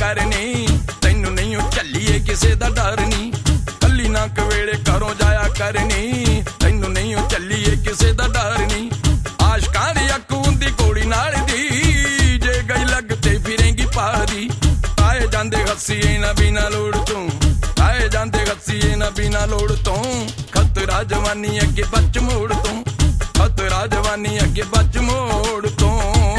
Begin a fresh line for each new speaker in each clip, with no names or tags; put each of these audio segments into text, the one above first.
करनी, तैनू नहीं झल्लीए किसे दा डर नी। कल्ली ना कवेले घरों जाया करनी, तैनू नहीं झल्लीए किसे दा डर नी। आशकां दी अख हुंदी घोड़ी नाल दी, जे गई लगते फिरेंगी पादी। आए जांदे हसीए ना बिना लोड़ तों, आए जांदे हसीए ना बिना लोड़ तों। खतरा जवानी अगे बच मोड़ तों, खतरा जवानी अगे बच मोड़ तों।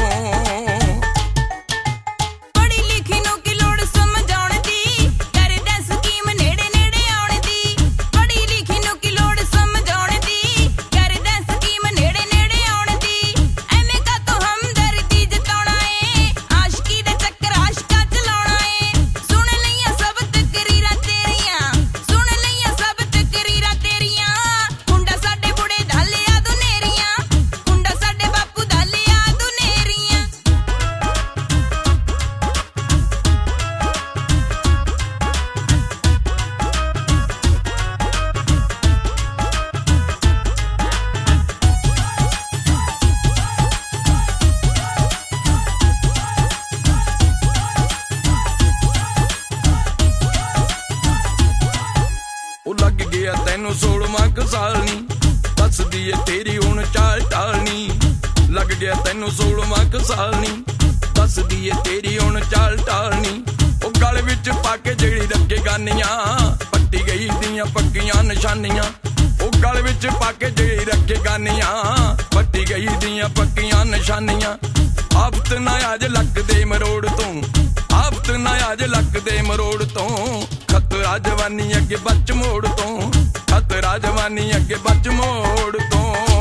तैनू 16 साल नी, दसदी है तेरी हुण चाल टालनी। लग गया तैनू 16 साल नी, दसदी है तेरी हुण चाल टालनी। ओ गल विच पाके जेड़ी रखे गानियां, पट्टी गई दियां पक्कियां निशानियां। ओ गल विच पाके जेड़ी रखे गानियां, पट्टी गई दियां पक्कियां निशानियां। आफत ना अज लक दे मरोड़ तों, आफत ना अज लक दे मरोड़ तों। खतरा जवानी अगे बच मोड़ तों, खतरा जवानी अगे बच मोड़ तों।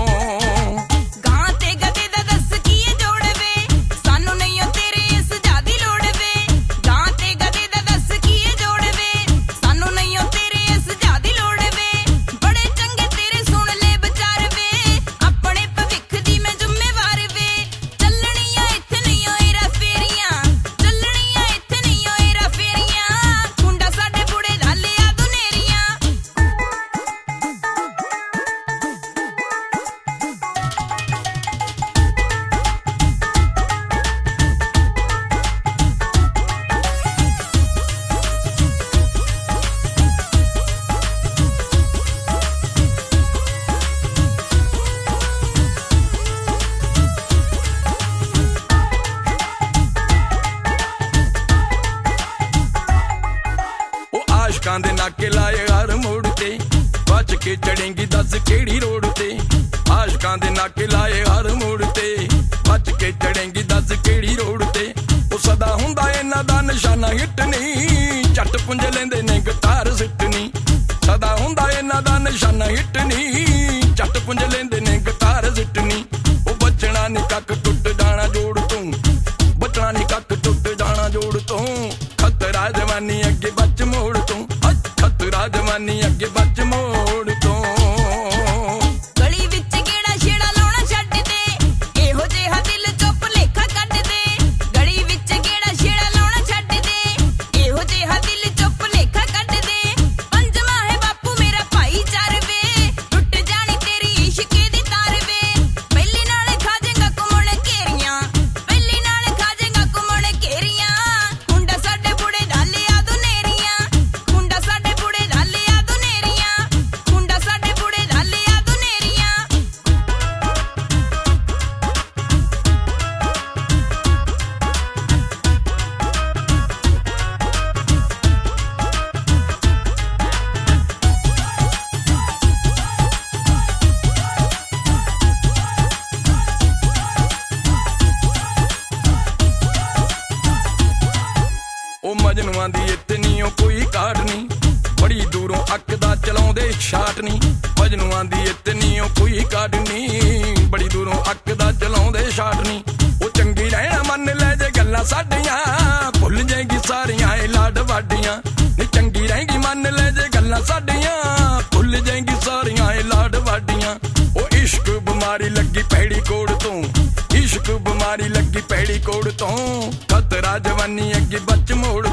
आशकां दे नाके लाए हर मोड़ ते, बच के चढ़ेंगी दस केड़ी रोड ते। आशकां दे नाके लाए हर मोड़ ते, बच के चढ़ेंगी दस केड़ी रोड ते। ओ सदा हुंदा इन्हां दा निशाना हिटनी, झट पुंज लेंदे ने गिटार सिटनी। सदा हुंदा इन्हां दा निशाना हिटनी, झट पुंज लेंदे ने गिटार सिटनी। ओ बचना नी कक टुट जाना जोड़ तूं, बचना नी कक टुट जाना जोड़ तूं। खतरा जवानी अगे बच मोड़ तूं, खतरा जवानी अगे बच मोड़ तूं।
गली विच गेड़ा छेड़ा लाउणा छड्ड दे, इहो जिहा दिल चों भुलेखा कढ दे। गली विच गेड़ा छेड़ा लाउणा छड्ड दे, इहो जिहा दिल चों भुलेखा कढ दे। पंजवा है बापू मेरा भाईचार वे, टुट जानी तेरी इश्के दी तार वे। पहली नाल खा जाएगा घुमण घेरियां, पहली नाल खा जाएगा घुमण घेरियां। मुंडा साडे बुढ़े दा लिया दुनेरियां, मुंडा साडे बुढ़े दा लिया दुनेरियां, मुंडा साडे बुढ़े दा लिया दुनेरियां।
ओ मजनुआं दी इतनी ओ कोई काट नी, बड़ी दूरों अक दा चलाउंदे शाट नी। मजनुआं दी इतनी ओ कोई काट नी, बड़ी दूरों अक दा चलाउंदे शाट नी। ओ चंगी रहना मन ले जे गल्लां साडियां, भुल जाएगी सारियां ए लाड वाडियां। नी चंगी रहेगी मन ले जे गल्लां साडियां, भुल जाएगी सारियां ए लाड वाडियां। ओ इश्क बीमारी लगी पैड़ी कोड़ तों, इश्क बीमारी लगी पैड़ी कोड़ तों। खतरा जवानी अगे बच मोड़